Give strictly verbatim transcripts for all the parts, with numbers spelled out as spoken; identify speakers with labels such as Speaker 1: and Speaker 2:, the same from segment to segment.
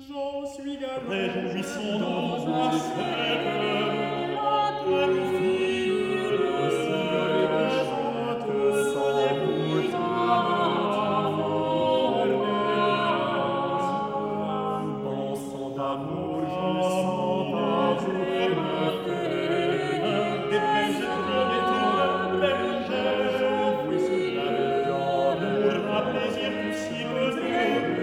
Speaker 1: J'en suis gardé,
Speaker 2: Réjouissons
Speaker 1: dans
Speaker 2: dans
Speaker 1: ma
Speaker 2: nos
Speaker 1: scène, que nous fîmes le ciel qui chante sans vous amour. Pensant d'amour, jouissant à vous me peine, des belles étoiles, belles jeunes, oui, c'est la belle pour un plaisir tout si besoin.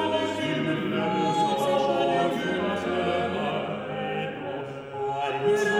Speaker 1: It's